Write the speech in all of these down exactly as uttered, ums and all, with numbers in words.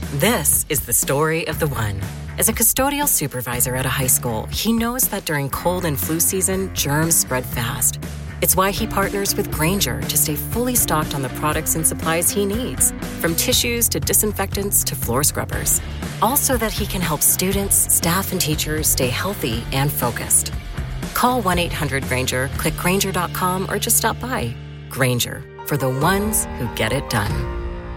This is the story of the one. As a custodial supervisor at a high school, he knows that during cold and flu season, germs spread fast. It's why he partners with Grainger to stay fully stocked on the products and supplies he needs, from tissues to disinfectants to floor scrubbers. All so that he can help students, staff, and teachers stay healthy and focused. Call one eight hundred Grainger, click Grainger dot com, or just stop by. Grainger, for the ones who get it done.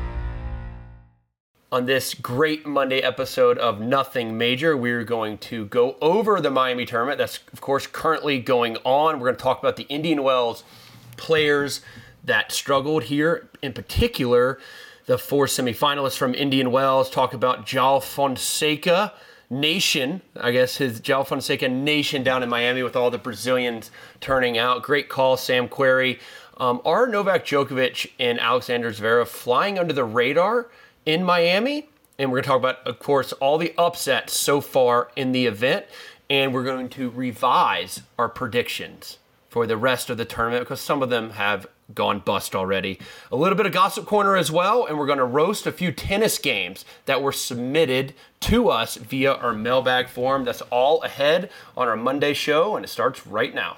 On this great Monday episode of Nothing Major, we're going to go over the Miami tournament. That's, of course, currently going on. We're going to talk about the Indian Wells players that struggled here. In particular, the four semifinalists from Indian Wells. Talk about João Fonseca Nation, I guess his João Fonseca Nation down in Miami with all the Brazilians turning out. Great call, Sam Querrey. Um, are Novak Djokovic and Alexander Zverev flying under the radar in Miami? And we're going to talk about, of course, all the upsets so far in the event. And we're going to revise our predictions for the rest of the tournament because some of them have gone bust already. A little bit of Gossip Corner as well. And we're going to roast a few tennis games that were submitted to us via our mailbag form. That's all ahead on our Monday show. And it starts right now.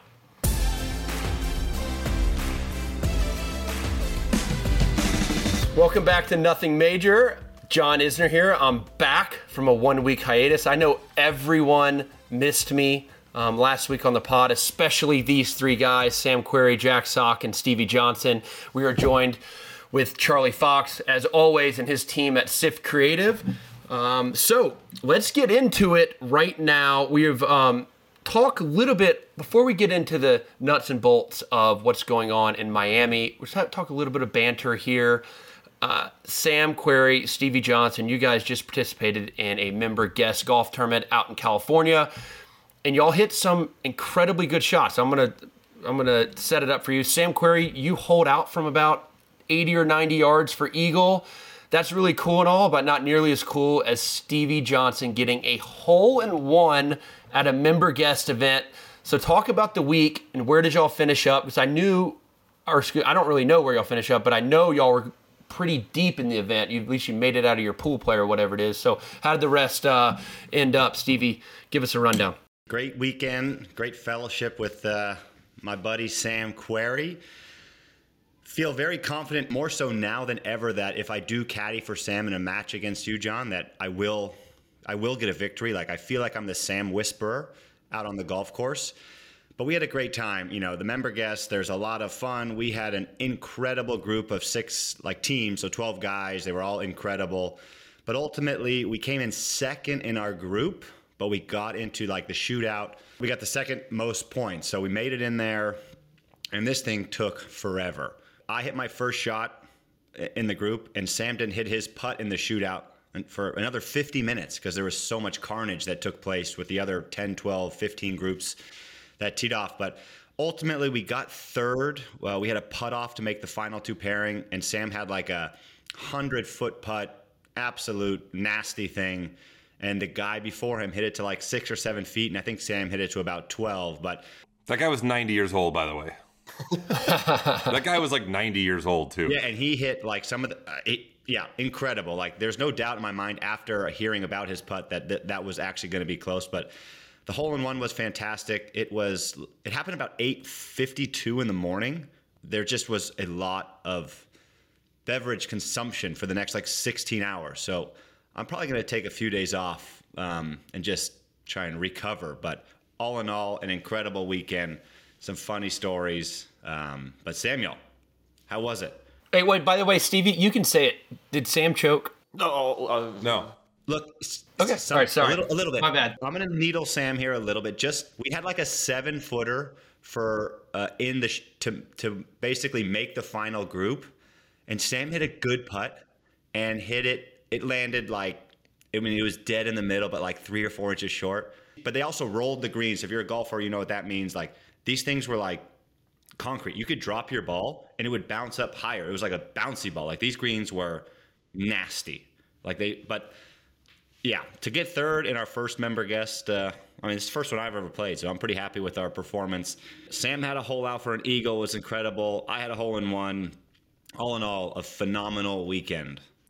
Welcome back to Nothing Major. John Isner here. I'm back from a one-week hiatus. I know everyone missed me um, last week on the pod, especially these three guys, Sam Querrey, Jack Sock, and Stevie Johnson. We are joined with Charlie Fox, as always, and his team at Sif Creative. Um, so let's get into it right now. We've um, talked a little bit, before we get into the nuts and bolts of what's going on in Miami, we'll talk a little bit of banter here. Uh, Sam Querrey, Stevie Johnson, you guys just participated in a member guest golf tournament out in California, and y'all hit some incredibly good shots. I'm gonna, I'm gonna set it up for you. Sam Querrey, you hold out from about eighty or ninety yards for eagle. That's really cool and all, but not nearly as cool as Stevie Johnson getting a hole in one at a member guest event. So talk about the week and where did y'all finish up? Because I knew, or I don't really know where y'all finish up, but I know y'all were pretty deep in the event. You, at least you made it out of your pool play or whatever it is. So how did the rest uh, end up? Stevie, give us a rundown. Great weekend, great fellowship with uh, my buddy Sam Querrey. Feel very confident, more so now than ever, that if I do caddy for Sam in a match against you, John, that I will, I will get a victory. Like, I feel like I'm the Sam Whisperer out on the golf course. But we had a great time. You know, the member guests, there's a lot of fun. We had an incredible group of six, like, teams, so twelve guys. They were all incredible. But ultimately, we came in second in our group, but we got into, like, the shootout. We got the second most points, so we made it in there, and this thing took forever. I hit my first shot in the group, and Sam didn't hit his putt in the shootout for another fifty minutes because there was so much carnage that took place with the other ten, twelve, fifteen groups that teed off. But ultimately we got third. Well, we had a putt off to make the final two pairing, and Sam had like a hundred foot putt, absolute nasty thing. And the guy before him hit it to like six or seven feet. And I think Sam hit it to about twelve, but that guy was ninety years old, by the way. That guy was like ninety years old too. Yeah. And he hit like some of the, uh, it, yeah, incredible. Like, there's no doubt in my mind after hearing about his putt that that, that was actually going to be close, but the hole in one was fantastic. It was, it happened about eight fifty-two in the morning. There just was a lot of beverage consumption for the next like sixteen hours. So I'm probably going to take a few days off um, and just try and recover. But all in all, an incredible weekend, some funny stories. Um, but Samuel, how was it? Hey, wait, by the way, Stevie, you can say it. Did Sam choke? No. Uh, no. Look, okay, some, all right, sorry. A little, a little bit. My bad. I'm going to needle Sam here a little bit. Just, we had like a seven footer for uh, in the sh- to to basically make the final group, and Sam hit a good putt and hit it. It landed like, I mean, it was dead in the middle, but like three or four inches short. But they also rolled the greens. If you're a golfer, you know what that means. Like, these things were like concrete. You could drop your ball and it would bounce up higher. It was like a bouncy ball. Like, these greens were nasty. Like they, but. Yeah, to get third in our first member guest, uh, I mean, it's the first one I've ever played, so I'm pretty happy with our performance. Sam had a hole out for an eagle, it was incredible. I had a hole in one. All in all, a phenomenal weekend.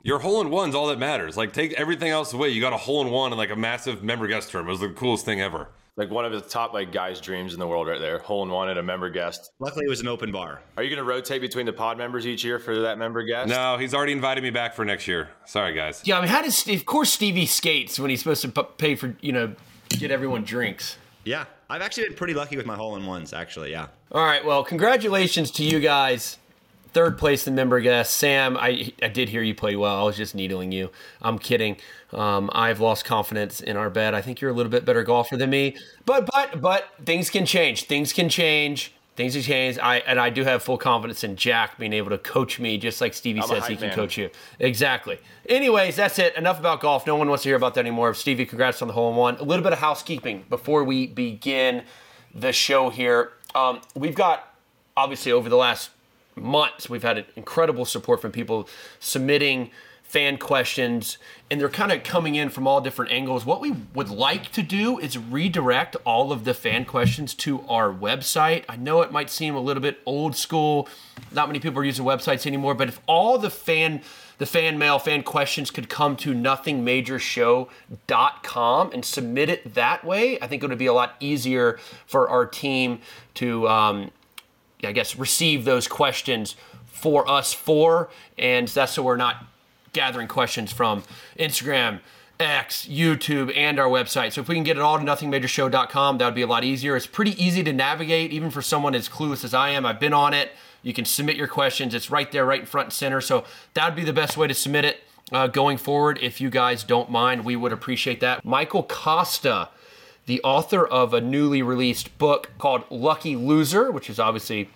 Your hole-in-one's all that matters. Like, take everything else away. You got a hole-in-one and like a massive member guest term. It was the coolest thing ever. Like one of the top like guys' dreams in the world right there. Hole in one and a member guest. Luckily, it was an open bar. Are you going to rotate between the pod members each year for that member guest? No, he's already invited me back for next year. Sorry, guys. Yeah, I mean, how does, of course, Stevie skates when he's supposed to p- pay for, you know, get everyone drinks. Yeah, I've actually been pretty lucky with my hole-in-ones, actually, yeah. All right, well, congratulations to you guys. Third place in member guest. Sam, I I did hear you play well. I was just needling you. I'm kidding. Um, I've lost confidence in our bet. I think you're a little bit better golfer than me. But but but things can change. Things can change. Things can change. I and I do have full confidence in Jack being able to coach me, just like Stevie I'm says he can man. coach you. Exactly. Anyways, that's it. Enough about golf. No one wants to hear about that anymore. Stevie, congrats on the hole in one. A little bit of housekeeping before we begin the show here. Um, we've got, obviously, over the last months, we've had incredible support from people submitting fan questions, and they're kind of coming in from all different angles. What we would like to do is redirect all of the fan questions to our website. I know it might seem a little bit old school. Not many people are using websites anymore, but if all the fan the fan mail, fan questions could come to nothing major show dot com and submit it that way, I think it would be a lot easier for our team to um, I guess, receive those questions for us for, and that's so we're not gathering questions from Instagram, X, YouTube, and our website. So if we can get it all to nothing major show dot com, that would be a lot easier. It's pretty easy to navigate, even for someone as clueless as I am. I've been on it. You can submit your questions. It's right there, right in front and center. So that would be the best way to submit it uh, going forward. If you guys don't mind, we would appreciate that. Michael Costa, the author of a newly released book called Lucky Loser, which is obviously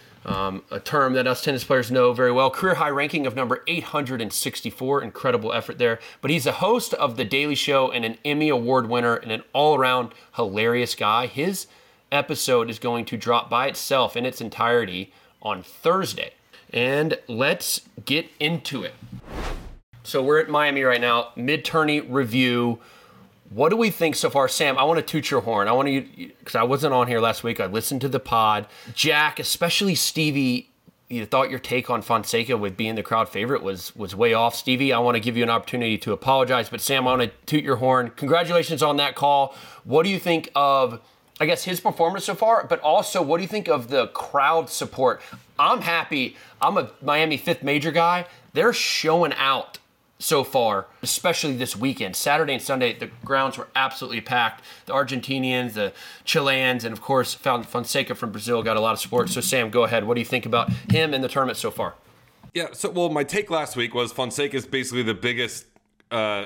um, a term that us tennis players know very well. Career high ranking of number eight hundred sixty-four. Incredible effort there. But he's a host of The Daily Show and an Emmy Award winner and an all-around hilarious guy. His episode is going to drop by itself in its entirety on Thursday. And let's get into it. So we're at Miami right now, mid-tourney review. What do we think so far? Sam, I want to toot your horn. I want to, because I wasn't on here last week. I listened to the pod. Jack, especially Stevie, you thought your take on Fonseca with being the crowd favorite was was way off. Stevie, I want to give you an opportunity to apologize. But Sam, I want to toot your horn. Congratulations on that call. What do you think of, I guess, his performance so far? But also, what do you think of the crowd support? I'm happy. I'm a Miami fifth major guy. They're showing out so far, especially this weekend. Saturday and Sunday, the grounds were absolutely packed. The Argentinians, the Chileans, and of course, Fonseca from Brazil got a lot of support. So Sam, go ahead. What do you think about him and the tournament so far? Yeah, so, well, my take last week was Fonseca is basically the biggest uh,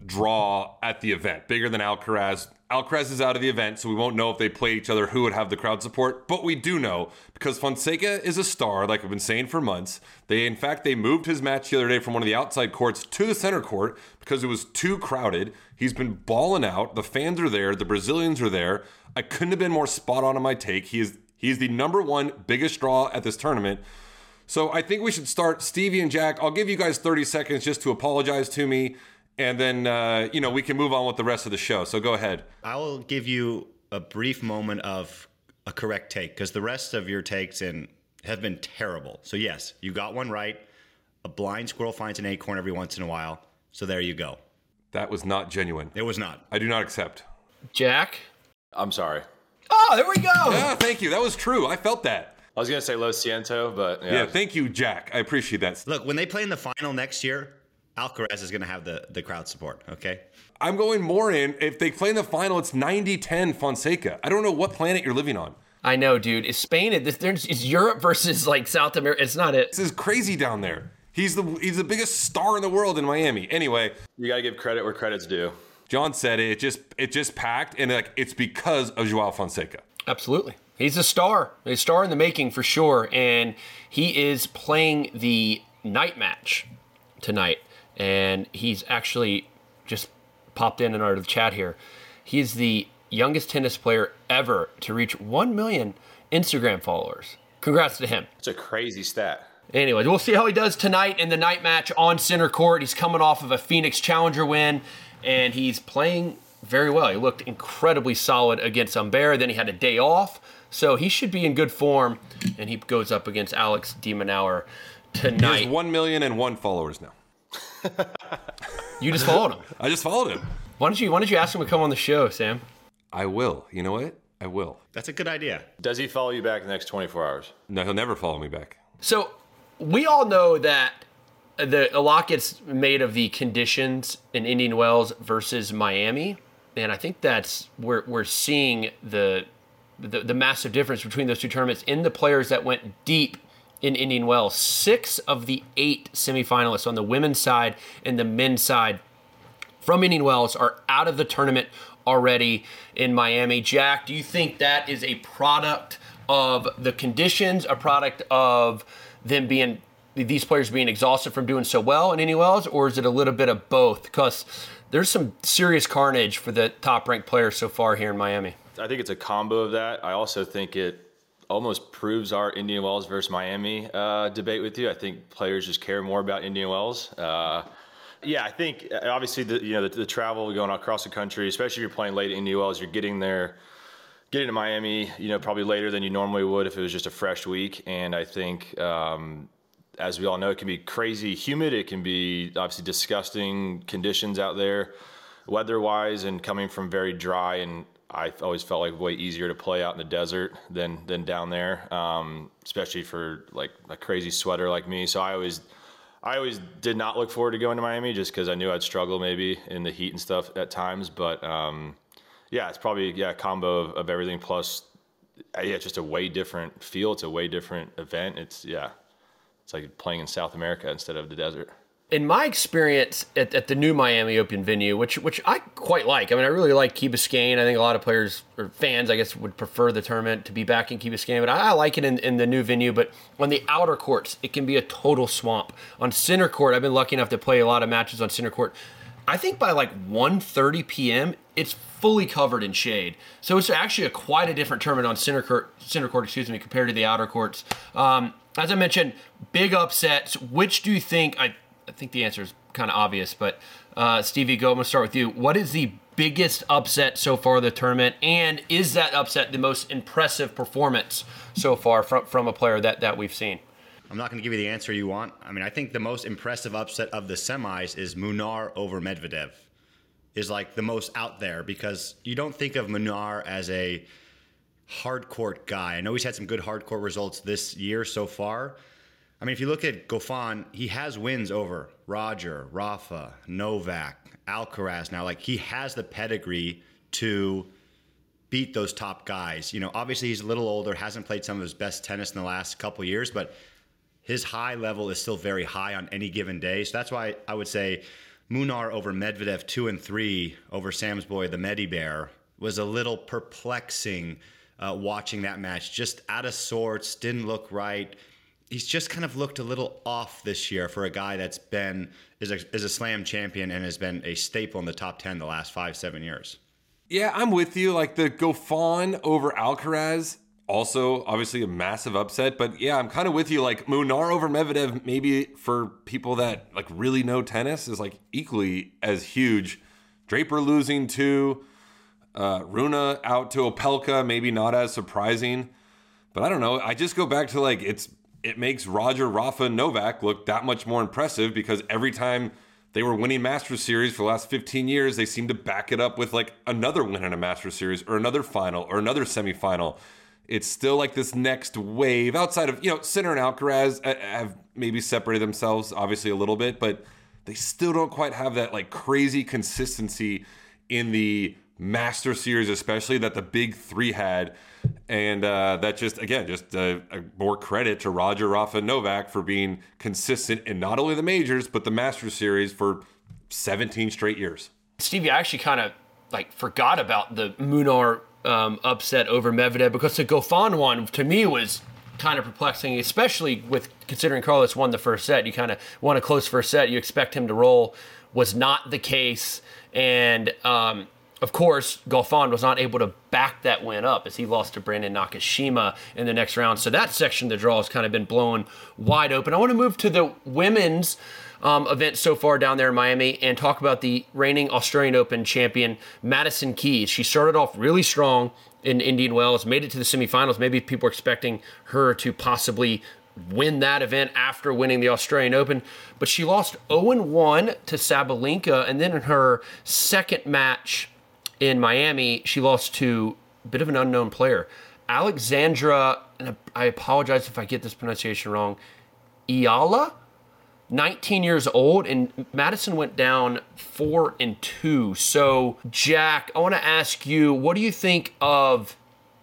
draw at the event, bigger than Alcaraz. Alcaraz is out of the event, so we won't know if they play each other who would have the crowd support. But we do know, because Fonseca is a star, like I've been saying for months. They, in fact, they moved his match the other day from one of the outside courts to the center court because it was too crowded. He's been balling out. The fans are there. The Brazilians are there. I couldn't have been more spot on in my take. He is he is the number one biggest draw at this tournament. So I think we should start. Stevie and Jack, I'll give you guys thirty seconds just to apologize to me. And then, uh, you know, we can move on with the rest of the show. So go ahead. I will give you a brief moment of a correct take because the rest of your takes in have been terrible. So, yes, you got one right. A blind squirrel finds an acorn every once in a while. So there you go. That was not genuine. It was not. I do not accept. Jack? I'm sorry. Oh, there we go. Yeah, thank you. That was true. I felt that. I was going to say Lo Siento, but yeah. Yeah, thank you, Jack. I appreciate that. Look, when they play in the final next year, Alcaraz is going to have the, the crowd support, okay? I'm going more in. If they play in the final, it's ninety ten Fonseca. I don't know what planet you're living on. I know, dude. It's Spain. It's, it's Europe versus, like, South America. It's not it. This is crazy down there. He's the he's the biggest star in the world in Miami. Anyway. You got to give credit where credit's due. John said it. It just, it just packed, and like it's because of Joao Fonseca. Absolutely. He's a star. He's a star in the making for sure. And he is playing the night match tonight. And he's actually just popped in and out of the chat here. He's the youngest tennis player ever to reach one million Instagram followers. Congrats to him. It's a crazy stat. Anyway, we'll see how he does tonight in the night match on center court. He's coming off of a Phoenix Challenger win, and he's playing very well. He looked incredibly solid against Humbert. Then he had a day off, so he should be in good form, and he goes up against Alex de Minaur tonight. He has one million and one followers now. You just followed him. I just followed him. Why don't you Why don't you ask him to come on the show, Sam? I will. You know what? I will. That's a good idea. Does he follow you back in the next twenty-four hours? No, he'll never follow me back. So we all know that the a lot gets made of the conditions in Indian Wells versus Miami, and I think that's we're we're seeing the the, the massive difference between those two tournaments in the players that went deep in Indian Wells. Six of the eight semifinalists on the women's side and the men's side from Indian Wells are out of the tournament already in Miami. Jack, do you think that is a product of the conditions, a product of them being, these players being exhausted from doing so well in Indian Wells, or is it a little bit of both? Because there's some serious carnage for the top-ranked players so far here in Miami. I think it's a combo of that. I also think it almost proves our Indian Wells versus Miami uh, debate with you. I think players just care more about Indian Wells. Uh, yeah, I think obviously the you know the, the travel going across the country, especially if you're playing late at Indian Wells, you're getting there, getting to Miami, you know, probably later than you normally would if it was just a fresh week. And I think, um, as we all know, it can be crazy humid. It can be obviously disgusting conditions out there, weather-wise, and coming from very dry and I always felt like way easier to play out in the desert than than down there, um, especially for like a crazy sweater like me. So I always, I always did not look forward to going to Miami just because I knew I'd struggle maybe in the heat and stuff at times. But um, yeah, it's probably yeah a combo of, of everything plus yeah, it's just a way different feel. It's a way different event. It's yeah, it's like playing in South America instead of the desert. In my experience at, at the new Miami Open venue, which which I quite like. I mean, I really like Key Biscayne. I think a lot of players or fans, I guess, would prefer the tournament to be back in Key Biscayne. But I, I like it in, in the new venue. But on the outer courts, it can be a total swamp. On center court, I've been lucky enough to play a lot of matches on center court. I think by like one thirty p.m., it's fully covered in shade. So it's actually a quite a different tournament on center court, center court, excuse me, compared to the outer courts. Um, as I mentioned, big upsets. Which do you think? I I think the answer is kind of obvious, but uh, Stevie, go. I'm going to start with you. What is the biggest upset so far of the tournament, and is that upset the most impressive performance so far from, from a player that, that we've seen? I'm not going to give you the answer you want. I mean, I think the most impressive upset of the semis is Munar over Medvedev is like the most out there because you don't think of Munar as a hard court guy. I know he's had some good hard court results this year so far. I mean, if you look at Goffin, he has wins over Roger, Rafa, Novak, Alcaraz. Now, like, he has the pedigree to beat those top guys. You know, obviously he's a little older, hasn't played some of his best tennis in the last couple years, but his high level is still very high on any given day. So that's why I would say Munar over Medvedev two and three over Sam's boy, the Medi Bear, was a little perplexing uh, watching that match. Just out of sorts, didn't look right. He's just kind of looked a little off this year for a guy that's been is a, is a slam champion and has been a staple in the top ten the last five, seven years. Yeah, I'm with you. Like the Goffin over Alcaraz, also obviously a massive upset. But yeah, I'm kind of with you. Like Munar over Medvedev, maybe for people that like really know tennis, is like equally as huge. Draper losing to uh, Rune out to Opelka, maybe not as surprising. But I don't know. I just go back to like it's. It makes Roger, Rafa, and Novak look that much more impressive because every time they were winning Masters Series for the last fifteen years, they seem to back it up with like another win in a Masters Series or another final or another semifinal. It's still like this next wave outside of, you know, Sinner and Alcaraz have maybe separated themselves obviously a little bit, but they still don't quite have that like crazy consistency in the Master Series, especially that the big three had. And uh, that just, again, just uh, more credit to Roger, Rafa, and Novak for being consistent in not only the majors, but the Masters Series for seventeen straight years. Stevie, I actually kind of like forgot about the Munar um, upset over Medvedev because the Goffin one, to me, was kind of perplexing, especially with considering Carlos won the first set. You kind of won a close first set. You expect him to roll. Was not the case. And, um, of course, Goffin was not able to back that win up as he lost to Brandon Nakashima in the next round. So that section of the draw has kind of been blown wide open. I want to move to the women's um, event so far down there in Miami and talk about the reigning Australian Open champion, Madison Keys. She started off really strong in Indian Wells, made it to the semifinals. Maybe people are expecting her to possibly win that event after winning the Australian Open. But she lost oh and one to Sabalenka, and then in her second match in Miami, she lost to a bit of an unknown player, Alexandra, and I apologize if I get this pronunciation wrong, Iala, nineteen years old, and Madison went down four and two. So, Jack, I want to ask you, what do you think of,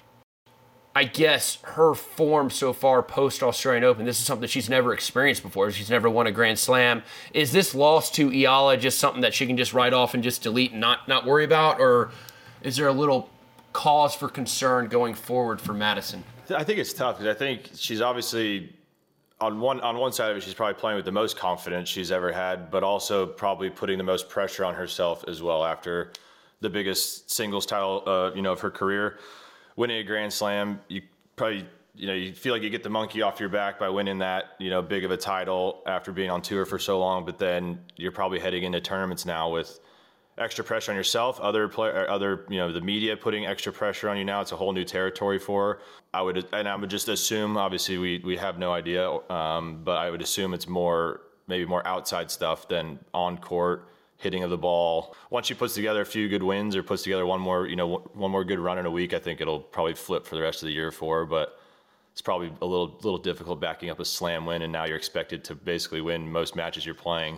I guess, her form so far post-Australian Open? This is something that she's never experienced before. She's never won a Grand Slam. Is this loss to Iala just something that she can just write off and just delete and not, not worry about? Or is there a little cause for concern going forward for Madison? I think it's tough because I think she's obviously, on one on one side of it, she's probably playing with the most confidence she's ever had, but also probably putting the most pressure on herself as well after the biggest singles title uh, you know, of her career. Winning a Grand Slam, you probably, you know, you feel like you get the monkey off your back by winning that, you know, big of a title after being on tour for so long. But then you're probably heading into tournaments now with extra pressure on yourself, other player, other, you know, the media putting extra pressure on you now. It's a whole new territory for her. I would, and I would just assume, obviously we we have no idea, um, but I would assume it's more, maybe more outside stuff than on court hitting of the ball. Once she puts together a few good wins or puts together one more, you know, one more good run in a week, I think it'll probably flip for the rest of the year for her. But it's probably a little little difficult backing up a slam win, and now you're expected to basically win most matches you're playing.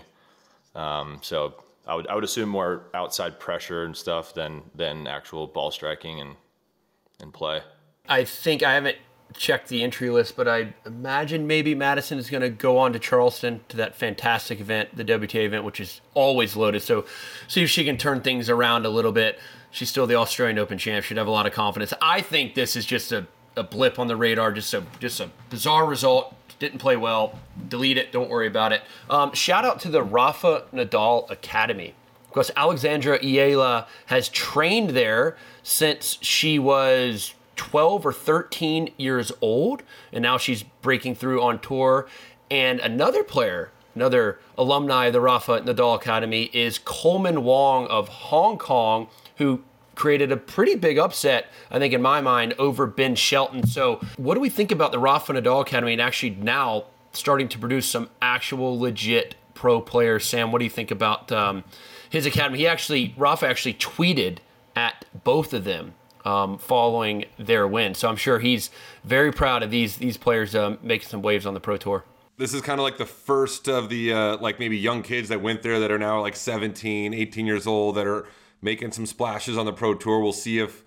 Um, so I would I would assume more outside pressure and stuff than than actual ball striking and and play. I think I haven't checked the entry list, but I imagine maybe Madison is going to go on to Charleston to that fantastic event, the W T A event, which is always loaded. So see if she can turn things around a little bit. She's still the Australian Open champ. She'd have a lot of confidence. I think this is just a, a blip on the radar, just a just a bizarre result. Didn't play well. Delete it. Don't worry about it. Um, shout out to the Rafa Nadal Academy, because Alexandra Iala has trained there since she was twelve or thirteen years old, and now she's breaking through on tour. And another player, another alumni of the Rafa Nadal Academy is Coleman Wong of Hong Kong, who created a pretty big upset, I think, in my mind, over Ben Shelton. So what do we think about the Rafa Nadal Academy and actually now starting to produce some actual legit pro players? Sam, what do you think about um, his academy? He actually, Rafa actually tweeted at both of them Um, following their win. So I'm sure he's very proud of these these players um, making some waves on the Pro Tour. This is kind of like the first of the, uh, like maybe young kids that went there that are now like seventeen, eighteen years old that are making some splashes on the Pro Tour. We'll see if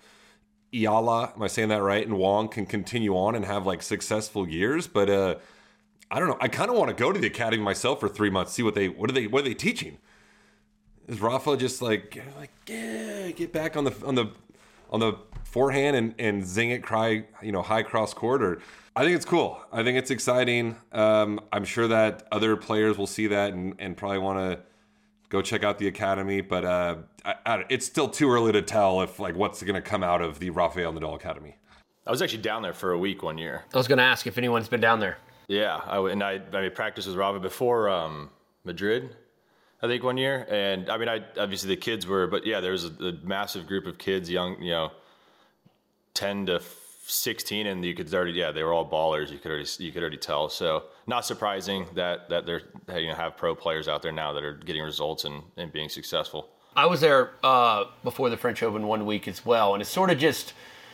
Iala, am I saying that right, and Wong can continue on and have like successful years. But uh, I don't know. I kind of want to go to the academy myself for three months, see what they, what are they, what are they teaching? Is Rafa just like, like, yeah, get back on the, on the, on the forehand and, and zing it, cry, you know, high cross court? Or I think it's cool. I think it's exciting. Um, I'm sure that other players will see that and, and probably want to go check out the academy. But uh, I, I, it's still too early to tell if like what's going to come out of the Rafael Nadal Academy. I was actually down there for a week one year. I was going to ask if anyone's been down there. Yeah, I, and I, I mean, practiced with Rafa before um, Madrid, I think, one year. And I mean, I obviously the kids were, but yeah, there was a, a massive group of kids, young, you know, ten to sixteen, and you could already, yeah, they were all ballers. You could already, you could already tell. So not surprising that that they're, you know, have pro players out there now that are getting results and, and being successful. I was there uh, before the French Open one week as well, and it's sort of just,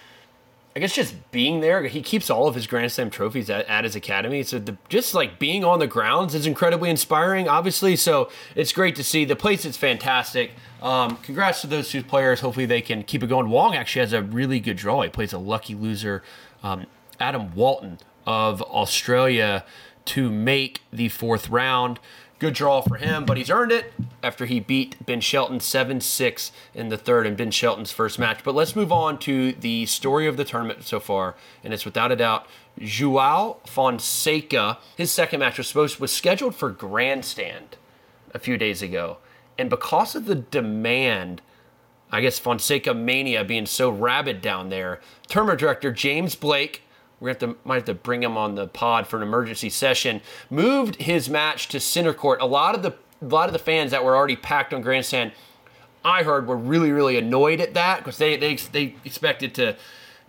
I guess, just being there. He keeps all of his Grand Slam trophies at, at his academy, so the, just like being on the grounds is incredibly inspiring, obviously. So it's great to see. The place is fantastic. Um, congrats to those two players. Hopefully they can keep it going. Wong actually has a really good draw. He plays a lucky loser, um, Adam Walton of Australia, to make the fourth round. Good draw for him, but he's earned it after he beat Ben Shelton seven six in the third in Ben Shelton's first match. But let's move on to the story of the tournament so far, and it's without a doubt Joao Fonseca. His second match was supposed was scheduled for Grandstand a few days ago, and because of the demand, I guess Fonseca mania being so rabid down there, tournament director James Blake, we're going to have to, might have to bring him on the pod for an emergency session, moved his match to center court. A lot of the a lot of the fans that were already packed on Grandstand, I heard, were really, really annoyed at that, because they, they they expected to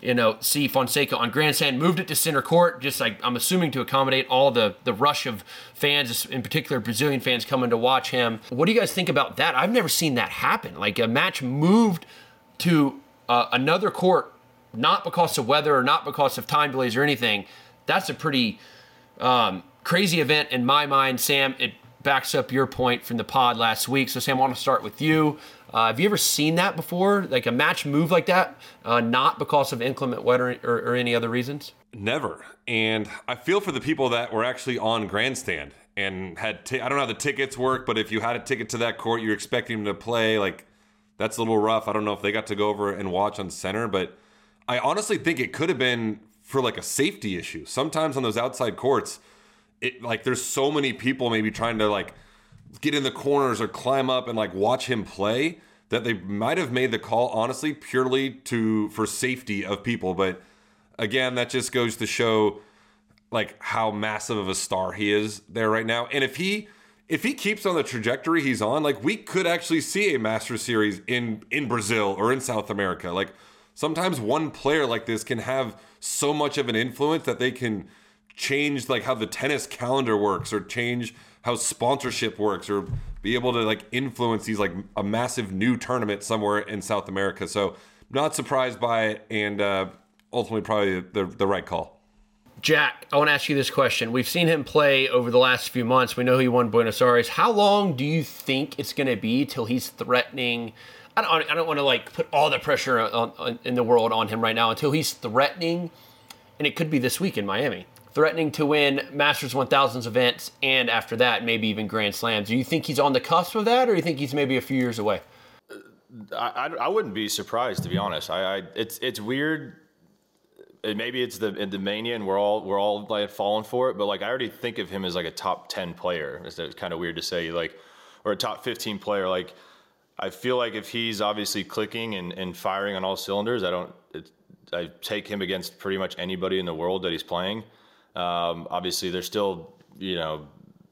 you know, see Fonseca on grandstand, moved it to center court, just like I'm assuming to accommodate all the, the rush of fans, in particular Brazilian fans coming to watch him. What do you guys think about that? I've never seen that happen. Like a match moved to uh, another court, not because of weather or not because of time delays or anything. That's a pretty um, crazy event in my mind. Sam, it backs up your point from the pod last week. So Sam, I want to start with you. Uh, have you ever seen that before? Like a match move like that, uh, not because of inclement weather or, or any other reasons? Never. And I feel for the people that were actually on grandstand and had, t- I don't know how the tickets work, but if you had a ticket to that court, you're expecting them to play, like that's a little rough. I don't know if they got to go over and watch on center, but I honestly think it could have been for like a safety issue. Sometimes on those outside courts, it like there's so many people maybe trying to like get in the corners or climb up and like watch him play that they might have made the call honestly purely to for safety of people. But again, that just goes to show like how massive of a star he is there right now. And if he if he keeps on the trajectory he's on, like we could actually see a Masters series in in Brazil or in South America. Like sometimes one player like this can have so much of an influence that they can change like how the tennis calendar works or change how sponsorship works or be able to like influence these like a massive new tournament somewhere in South America. So not surprised by it, and uh, ultimately probably the, the right call. Jack, I want to ask you this question. We've seen him play over the last few months. We know he won Buenos Aires. How long do you think it's going to be till he's threatening? I don't, I don't want to like put all the pressure on, on, in the world on him right now until he's threatening, and it could be this week in Miami, threatening to win Masters one thousands events, and after that, maybe even Grand Slams. Do you think he's on the cusp of that, or do you think he's maybe a few years away? I, I, I wouldn't be surprised, to be honest. I, I it's it's weird. And maybe it's the the mania, and we're all we're all like falling for it. But like I already think of him as like a top ten player. It's kind of weird to say, like, or a top fifteen player. Like I feel like if he's obviously clicking and, and firing on all cylinders, I don't. It, I take him against pretty much anybody in the world that he's playing. Um, obviously, there's still, you know,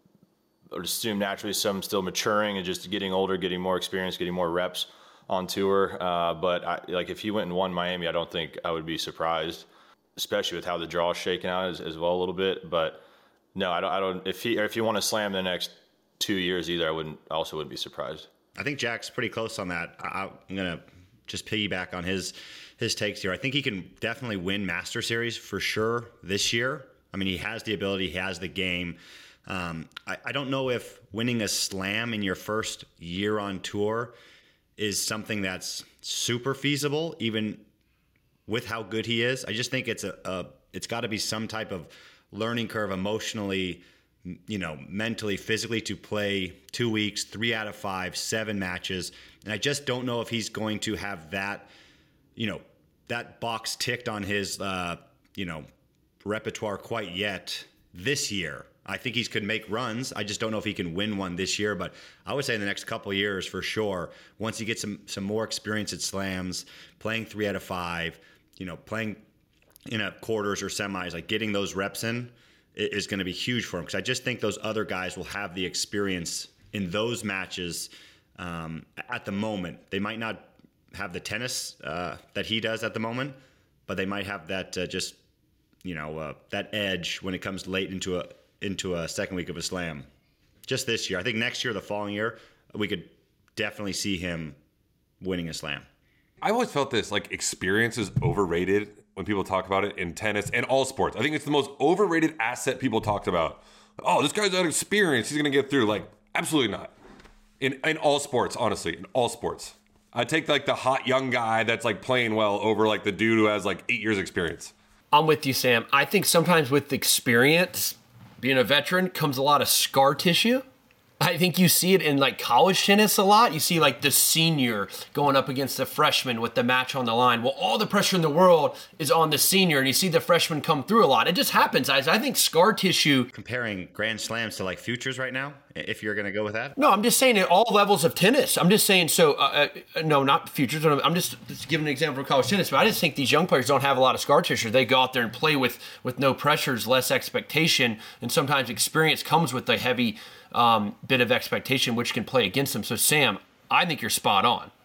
I would assume naturally some still maturing and just getting older, getting more experience, getting more reps on tour. Uh, but I, like if he went and won Miami, I don't think I would be surprised, especially with how the draw is shaking out as, as well a little bit. But no, I don't. I don't. If he or if you want to slam the next two years either, I wouldn't. I also wouldn't be surprised. I think Jack's pretty close on that. I, I'm gonna just piggyback on his his takes here. I think he can definitely win Master Series for sure this year. I mean, he has the ability, he has the game. Um, I, I don't know if winning a slam in your first year on tour is something that's super feasible, even with how good he is. I just think it's a, a it's got to be some type of learning curve emotionally, you know, mentally, physically to play two weeks, three out of five, seven matches. And I just don't know if he's going to have that, you know, that box ticked on his, uh, you know, repertoire quite yet this year. I think he could make runs. I just don't know if he can win one this year, but I would say in the next couple of years for sure, once he gets some some more experience at slams, playing three out of five, you know, playing in a quarters or semis, like getting those reps in is going to be huge for him, because I just think those other guys will have the experience in those matches um, at the moment. They might not have the tennis uh, that he does at the moment, but they might have that uh, just you know, uh, that edge when it comes late into a into a second week of a slam. Just this year. I think next year, the following year, we could definitely see him winning a slam. I've always felt this, like, experience is overrated when people talk about it in tennis and all sports. I think it's the most overrated asset people talked about. Oh, this guy's got experience, he's going to get through. Like, absolutely not. In in all sports, honestly, in all sports. I take, like, the hot young guy that's, like, playing well over, like, the dude who has, like, eight years experience. I'm with you, Sam. I think sometimes with experience, being a veteran, comes a lot of scar tissue. I think you see it in like college tennis a lot. You see like the senior going up against the freshman with the match on the line. Well, all the pressure in the world is on the senior, and you see the freshman come through a lot. It just happens. I, I think scar tissue. Comparing Grand Slams to like futures right now, if you're going to go with that? No, I'm just saying at all levels of tennis. I'm just saying, so, uh, uh, no, not futures. I'm just, just giving an example of college tennis, but I just think these young players don't have a lot of scar tissue. They go out there and play with, with no pressures, less expectation, and sometimes experience comes with a heavy um, bit of expectation, which can play against them. So, Sam, I think you're spot on.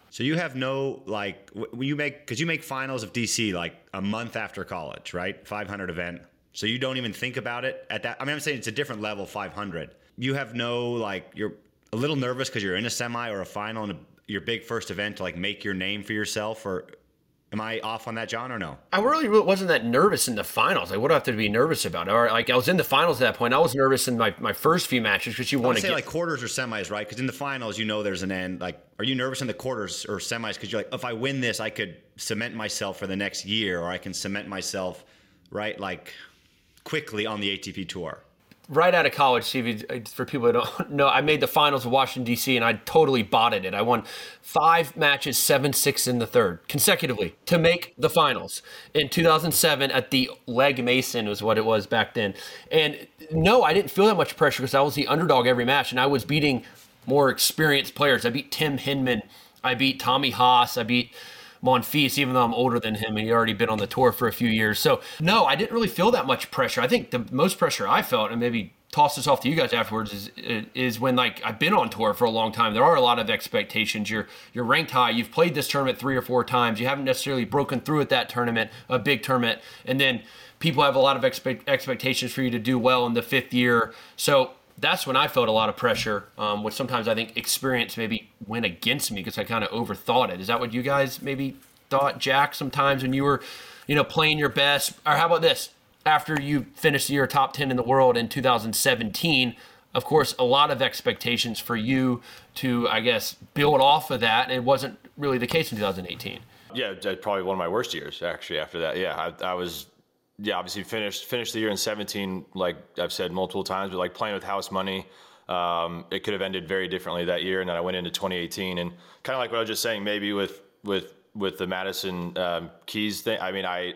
So you have no, like, when you make, because you make finals of D C like a month after college, right? five hundred event. So you don't even think about it at that. I mean, I'm saying it's a different level, five hundred. You have no, like, you're a little nervous because you're in a semi or a final and your big first event to, like, make your name for yourself, or am I off on that, John, or no? I really wasn't that nervous in the finals. Like, what do I have to be nervous about? Or, like, I was in the finals at that point. I was nervous in my, my first few matches because you want to say get... like quarters or semis, right? Because in the finals, you know there's an end. Like, are you nervous in the quarters or semis because you're like, if I win this, I could cement myself for the next year, or I can cement myself, right, like, quickly on the A T P Tour? Right out of college, Stevie, for people who don't know, I made the finals of Washington, D C, and I totally botted it. I won five matches, seven six in the third, consecutively, to make the finals. In two thousand seven, at the Legg Mason was what it was back then. And no, I didn't feel that much pressure because I was the underdog every match, and I was beating more experienced players. I beat Tim Hinman. I beat Tommy Haas. I beat Monfils, even though I'm older than him and he'd already been on the tour for a few years. So, no, I didn't really feel that much pressure. I think the most pressure I felt, and maybe toss this off to you guys afterwards, is is when, like, I've been on tour for a long time. There are a lot of expectations. You're you're ranked high. You've played this tournament three or four times. You haven't necessarily broken through at that tournament, a big tournament. And then people have a lot of expect, expectations for you to do well in the fifth year. So that's when I felt a lot of pressure, um, which sometimes I think experience maybe went against me because I kind of overthought it. Is that what you guys maybe thought, Jack, sometimes when you were, you know, playing your best? Or how about this? After you finished your top ten in the world in two thousand seventeen, of course, a lot of expectations for you to, I guess, build off of that. And it wasn't really the case in two thousand eighteen. Yeah, probably one of my worst years, actually, after that. Yeah, I, I was... Yeah, obviously finished finished the year in seventeen, like I've said multiple times, but like playing with house money, um, it could have ended very differently that year. And then I went into twenty eighteen, and kind of like what I was just saying, maybe with with with the Madison um, Keys thing. I mean, I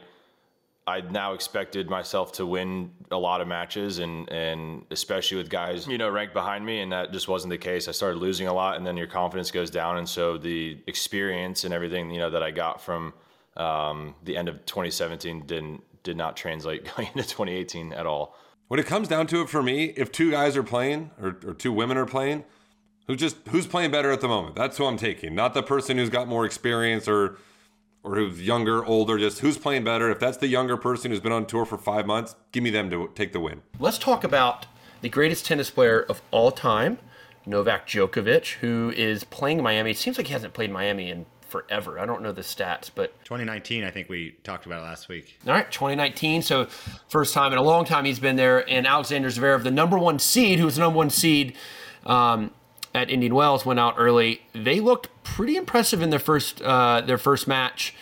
I now expected myself to win a lot of matches, and and especially with guys, you know, ranked behind me, and that just wasn't the case. I started losing a lot, and then your confidence goes down, and so the experience and everything, you know, that I got from um, the end of twenty seventeen didn't. did not translate going into twenty eighteen at all. When it comes down to it for me, if two guys are playing or, or two women are playing, who just who's playing better at the moment? That's who I'm taking. Not the person who's got more experience or or who's younger, older, just who's playing better. If that's the younger person who's been on tour for five months, give me them to take the win. Let's talk about the greatest tennis player of all time, Novak Djokovic, who is playing Miami. It seems like he hasn't played Miami in forever. I don't know the stats, but twenty nineteen, I think we talked about it last week. All right, twenty nineteen. So first time in a long time he's been there. And Alexander Zverev, the number one seed, who was the number one seed um, at Indian Wells, went out early. They looked pretty impressive in their first uh, their first match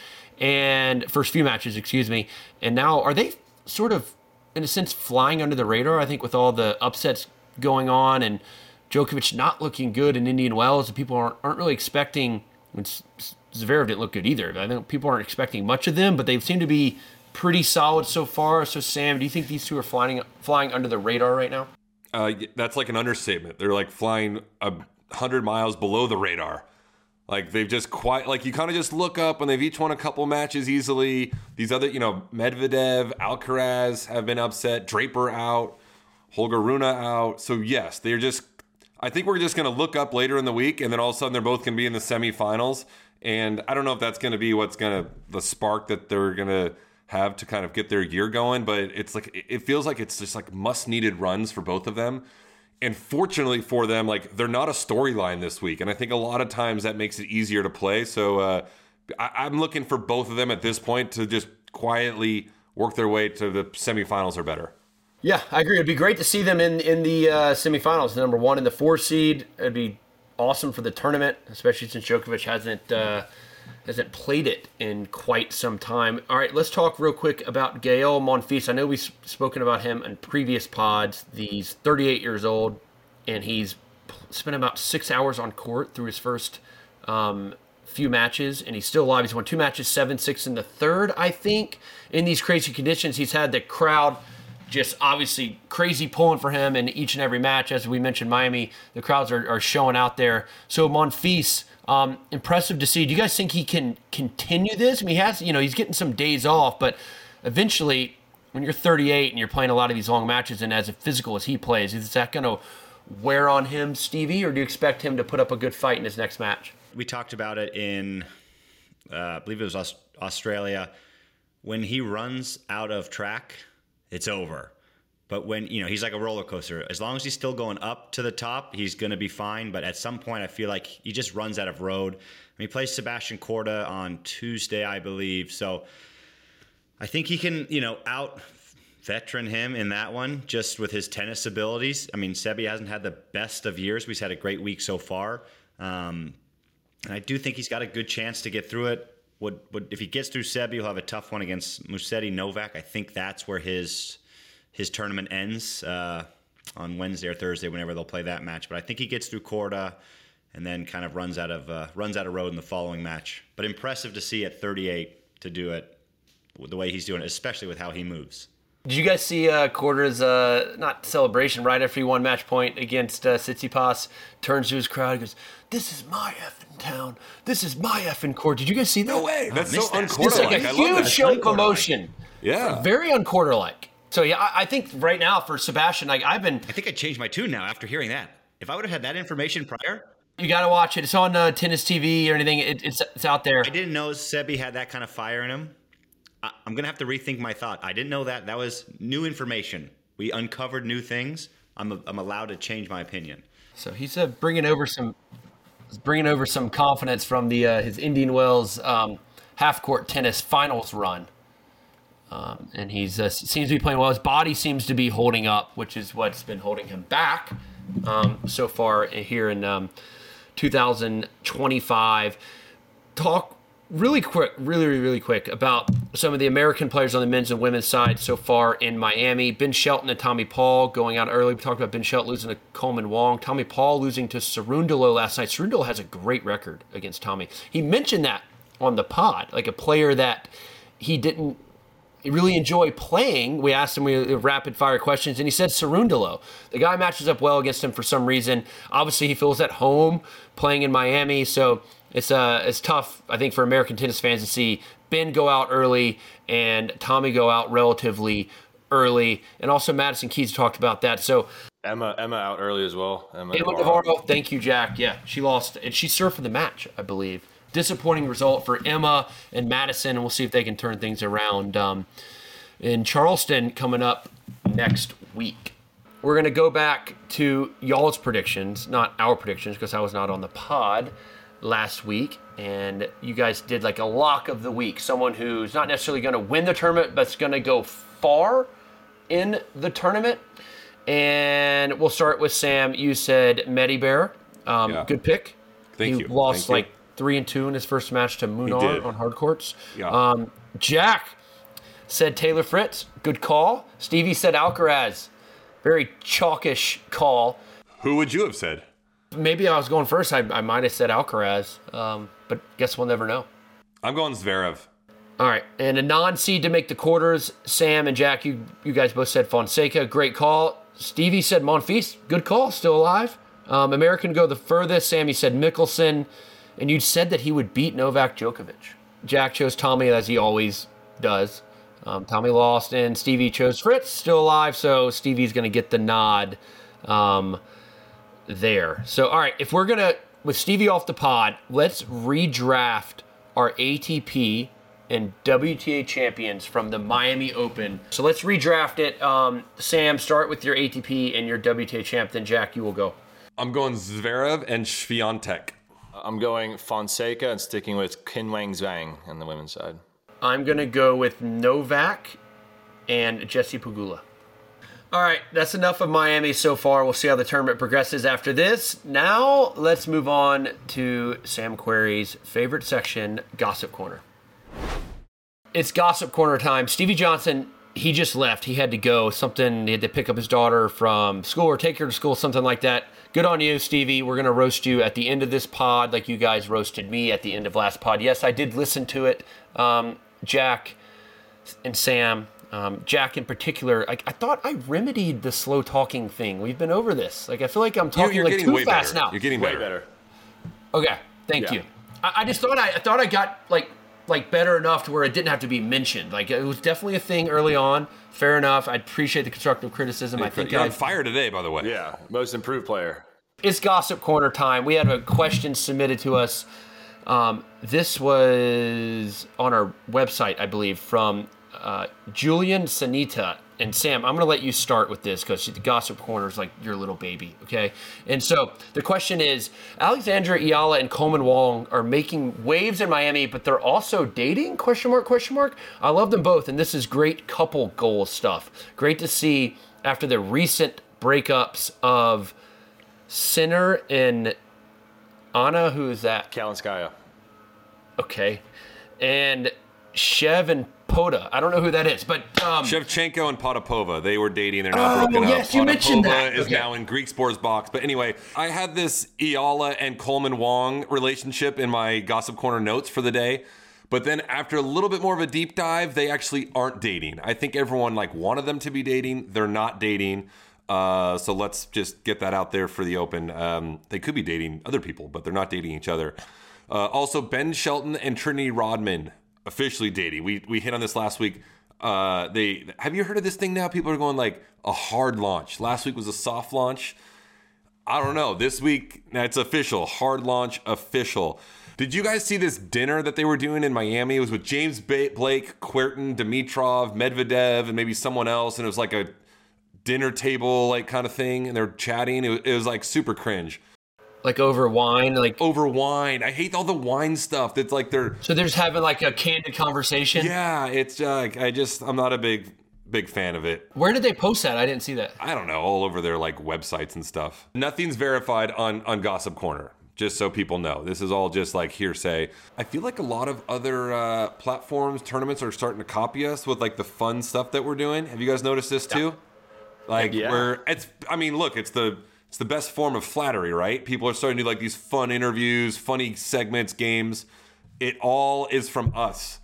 and first few matches, excuse me. And now are they sort of, in a sense, flying under the radar? I think with all the upsets going on and Djokovic not looking good in Indian Wells, and people aren't aren't really expecting. It's, Zverev didn't look good either. I think people aren't expecting much of them, but they seem to be pretty solid so far. So, Sam, do you think these two are flying flying under the radar right now? Uh, that's like an understatement. They're like flying a hundred miles below the radar. Like they've just quite like you kind of just look up and they've each won a couple matches easily. These other, you know, Medvedev, Alcaraz have been upset. Draper out, Holger Rune out. So yes, they're just. I think we're just going to look up later in the week, and then all of a sudden they're both going to be in the semifinals. And I don't know if that's going to be what's going to the spark that they're going to have to kind of get their year going. But it's like it feels like it's just like must needed runs for both of them. And fortunately for them, like they're not a storyline this week, and I think a lot of times that makes it easier to play. So uh, I, I'm looking for both of them at this point to just quietly work their way to the semifinals or better. Yeah, I agree. It'd be great to see them in in the uh, semifinals, number one in the four seed. It'd be awesome for the tournament, especially since Djokovic hasn't uh, hasn't played it in quite some time. All right, let's talk real quick about Gael Monfils. I know we've spoken about him in previous pods. He's thirty-eight years old, and he's spent about six hours on court through his first um, few matches, and he's still alive. He's won two matches, seven six in the third, I think. In these crazy conditions, he's had the crowd just obviously crazy pulling for him in each and every match. As we mentioned, Miami, the crowds are, are showing out there. So Monfils, um, impressive to see. Do you guys think he can continue this? I mean, he has, you know, he's getting some days off, but eventually when you're thirty-eight and you're playing a lot of these long matches and as physical as he plays, is that going to wear on him, Stevie, or do you expect him to put up a good fight in his next match? we talked about it in, uh, I believe it was Aust- Australia. When he runs out of track, it's over. But when, you know, he's like a roller coaster. As long as he's still going up to the top, he's going to be fine. But at some point, I feel like he just runs out of road. I mean, he plays Sebastian Korda on Tuesday, I believe. So I think he can, you know, out veteran him in that one just with his tennis abilities. I mean, Sebi hasn't had the best of years. We've had a great week so far. Um, and I do think he's got a good chance to get through it. Would, would, if he gets through Sebi, he'll have a tough one against Musetti Novak. I think that's where his his tournament ends uh, on Wednesday or Thursday, whenever they'll play that match. But I think he gets through Korda and then kind of runs out of uh, runs out of road in the following match. But impressive to see at thirty-eight to do it the way he's doing it, especially with how he moves. Did you guys see uh, Korda's, uh, not celebration, right after he won match point against uh, Tsitsipas, turns to his crowd and goes, "This is my effing town. This is my effing court." Did you guys see that? No way. That's so that. uncorder-like. It's like a I love huge that. show of emotion. Yeah. Very uncorder-like. So, yeah, I, I think right now for Sebastian, like I've been... I think I changed my tune now after hearing that. If I would have had that information prior... You got to watch it. It's on uh, Tennis T V or anything. It, it's it's out there. I didn't know Sebi had that kind of fire in him. I, I'm going to have to rethink my thought. I didn't know that. That was new information. We uncovered new things. I'm, I'm allowed to change my opinion. So he's uh, bringing over some bringing over some confidence from the uh, his Indian Wells um, half-court tennis finals run. Um, and he's uh, seems to be playing well. His body seems to be holding up, which is what's been holding him back um, so far here in um, two thousand twenty-five. Talk really quick, really, really, really quick about some of the American players on the men's and women's side so far in Miami. Ben Shelton and Tommy Paul going out early. We talked about Ben Shelton losing to Coleman Wong. Tommy Paul losing to Cerundolo last night. Cerundolo has a great record against Tommy. He mentioned that on the pod, like a player that he didn't really enjoy playing. We asked him we, rapid fire questions, and he said Cerundolo. The guy matches up well against him for some reason. Obviously, he feels at home playing in Miami, so it's uh it's tough, I think, for American tennis fans to see Ben go out early and Tommy go out relatively early. And also Madison Keys talked about that. So Emma Emma out early as well. Emma, Emma Navarro. Navarro, thank you, Jack. Yeah, she lost, and she served for the match, I believe. Disappointing result for Emma and Madison, and we'll see if they can turn things around um, in Charleston coming up next week. We're going to go back to y'all's predictions, not our predictions, because I was not on the pod last week, and you guys did like a lock of the week, someone who's not necessarily going to win the tournament, but's going to go far in the tournament. And we'll start with Sam. You said Medibert. Um, Yeah. Good pick. Thank he you. lost Thank you. like three and two in his first match to did. Munar on hard courts. Yeah. Um, Jack said Taylor Fritz. Good call. Stevie said Alcaraz. Very chalkish call. Who would you have said? Maybe I was going first. I, I might have said Alcaraz, um, but guess we'll never know. I'm going Zverev. All right, and a non-seed to make the quarters. Sam and Jack, you you guys both said Fonseca. Great call. Stevie said Monfils. Good call. Still alive. Um, American go the furthest. Sam, you said Mickelson. And you said that he would beat Novak Djokovic. Jack chose Tommy, as he always does. Um, Tommy lost, and Stevie chose Fritz, still alive, so Stevie's going to get the nod um, there. So, all right, if we're going to, with Stevie off the pod, let's redraft our A T P and W T A champions from the Miami Open. So let's redraft it. Um, Sam, start with your A T P and your W T A champ, then Jack, you will go. I'm going Zverev and Swiatek. I'm going Fonseca and sticking with Qinwang Zhang on the women's side. I'm going to go with Novak and Jesse Pegula. All right, that's enough of Miami so far. We'll see how the tournament progresses after this. Now, let's move on to Sam Querrey's favorite section, Gossip Corner. It's Gossip Corner time. Stevie Johnson, he just left. He had to go. Something, he had to pick up his daughter from school or take her to school, something like that. Good on you, Stevie. We're going to roast you at the end of this pod like you guys roasted me at the end of last pod. Yes, I did listen to it. Um, Jack and Sam, um, Jack in particular, I, I thought I remedied the slow talking thing. We've been over this. Like, I feel like I'm talking you're like getting too way fast better. now. You're getting Way better. better. Okay, thank Yeah. you. I, I just thought I, I thought I got like like better enough to where it didn't have to be mentioned. Like, it was definitely a thing early on. Fair enough. I appreciate the constructive criticism. I think You're I, on fire today, by the way. Yeah, most improved player. It's Gossip Corner time. We had a question submitted to us Um, this was on our website, I believe, from uh, Julian Sanita. And Sam, I'm going to let you start with this because the Gossip Corner is like your little baby, okay? And so the question is, Alexandra Ayala and Coleman Wong are making waves in Miami, but they're also dating, question mark, question mark? I love them both, and this is great couple goal stuff. Great to see after the recent breakups of Sinner and Anna, who is that? Kalinskaya. Okay. And Shev and Poda. I don't know who that is, but um, Shevchenko and Potapova. They were dating. They're now oh, broken up. Yes, you Potapova mentioned that. is okay. now in Greek Sports Box. But anyway, I had this Ayala and Coleman Wong relationship in my Gossip Corner notes for the day. But then after a little bit more of a deep dive, they actually aren't dating. I think everyone like wanted them to be dating. They're not dating. Uh, so let's just get that out there for the open. Um, they could be dating other people, but they're not dating each other. Uh, also, Ben Shelton and Trinity Rodman officially dating. We we hit on this last week. Uh, they have you heard of this thing now? People are going like a hard launch. Last week was a soft launch. I don't know. This week, it's official. Hard launch official. Did you guys see this dinner that they were doing in Miami? It was with James ba- Blake, Querton, Dimitrov, Medvedev, and maybe someone else. And it was like a dinner table like kind of thing. And they're chatting. It was, it was like super cringe. Like over wine, like over wine. I hate all the wine stuff. That's like they're so they're just having like a candid conversation. Yeah, it's uh, I just I'm not a big big fan of it. Where did they post that? I didn't see that. I don't know, all over their like websites and stuff. Nothing's verified on on Gossip Corner. Just so people know, this is all just like hearsay. I feel like a lot of other uh, platforms, tournaments are starting to copy us with like the fun stuff that we're doing. Have you guys noticed this too? Yeah. Like yeah. we're it's. I mean, look, it's the. It's the best form of flattery, right? People are starting to do like these fun interviews, funny segments, games. It all is from us.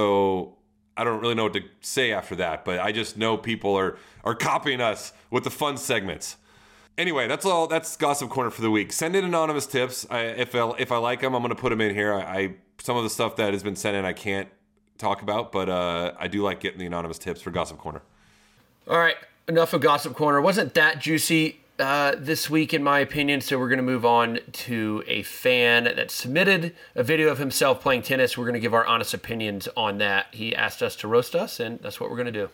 So I don't really know what to say after that, but I just know people are are copying us with the fun segments. Anyway, that's all. That's Gossip Corner for the week. Send in anonymous tips. I, if I, if I like them, I'm going to put them in here. I, I some of the stuff that has been sent in I can't talk about, but uh, I do like getting the anonymous tips for Gossip Corner. All right, enough of Gossip Corner. Wasn't that juicy Uh, this week, in my opinion, so we're going to move on to a fan that submitted a video of himself playing tennis. We're going to give our honest opinions on that. He asked us to roast us, and that's what we're going to do.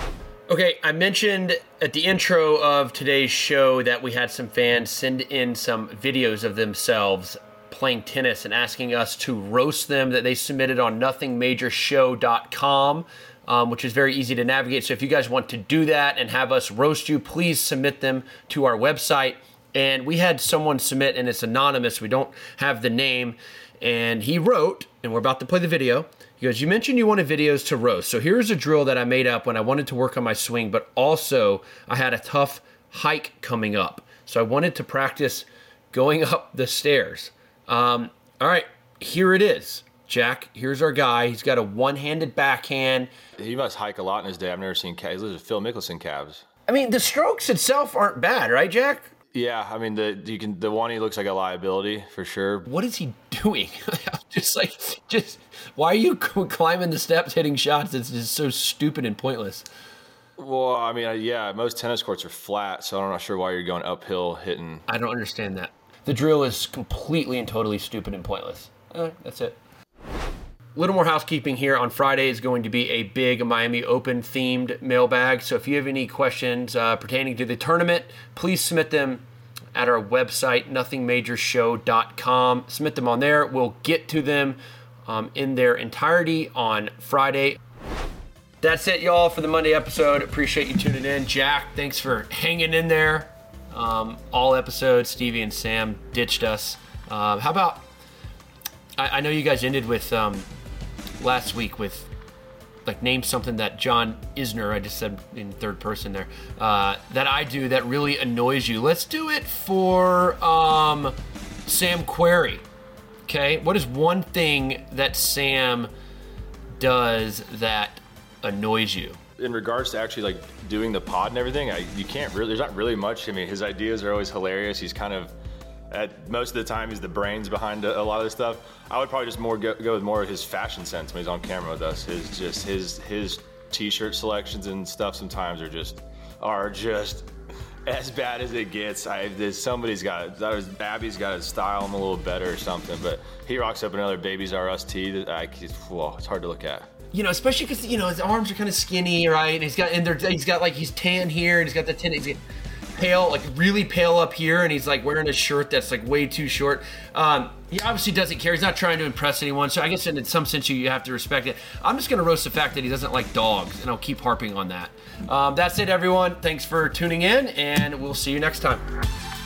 Okay, I mentioned at the intro of today's show that we had some fans send in some videos of themselves playing tennis and asking us to roast them that they submitted on nothing major show dot com. Um, which is very easy to navigate. So if you guys want to do that and have us roast you, please submit them to our website. And we had someone submit, and it's anonymous. We don't have the name. And he wrote, and we're about to play the video. He goes, you mentioned you wanted videos to roast. So here's a drill that I made up when I wanted to work on my swing, but also I had a tough hike coming up. So I wanted to practice going up the stairs. Um, all right, here it is. Jack, here's our guy. He's got a one-handed backhand. He must hike a lot in his day. I've never seen calves. Those are Phil Mickelson calves. I mean, the strokes itself aren't bad, right, Jack? Yeah, I mean, the you can the one he looks like a liability for sure. What is he doing? just like, just why are you climbing the steps, hitting shots? It's just so stupid and pointless. Well, I mean, yeah, most tennis courts are flat, so I'm not sure why you're going uphill hitting. I don't understand that. The drill is completely and totally stupid and pointless. Uh, that's it. A little more housekeeping here. On Friday is going to be a big Miami Open themed mailbag. So if you have any questions uh, pertaining to the tournament, please submit them at our website, nothing major show dot com. Submit them on there. We'll get to them um, in their entirety on Friday. That's it, y'all, for the Monday episode. Appreciate you tuning in. Jack, thanks for hanging in there. Um, all episodes, Stevie and Sam ditched us. Uh, how about, I, I know you guys ended with... Um, last week with like name something that John Isner, I just said in third person there, uh, that I do that really annoys you. Let's do it for um, Sam Querrey. Okay, what is one thing that Sam does that annoys you? In regards to actually like doing the pod and everything, I, you can't really, there's not really much. I mean, his ideas are always hilarious. He's kind of, at most of the time, he's the brains behind a, a lot of this stuff. I would probably just more go, go with more of his fashion sense when he's on camera with us. His just his his t-shirt selections and stuff sometimes are just are just as bad as it gets. I there's, somebody's got that was Abby's got to style him a little better or something. But he rocks up another Babies R Us tee that I, whoa, it's hard to look at. You know, especially because you know his arms are kind of skinny, right? And he's got and they're, he's got like he's tan here, and he's got the tan. He's pale, like really pale up here, and he's like wearing a shirt that's like way too short. Um, he obviously doesn't care. He's not trying to impress anyone. So I guess in some sense you, you have to respect it. I'm just going to roast the fact that he doesn't like dogs, and I'll keep harping on that. Um, that's it, everyone. Thanks for tuning in, and we'll see you next time.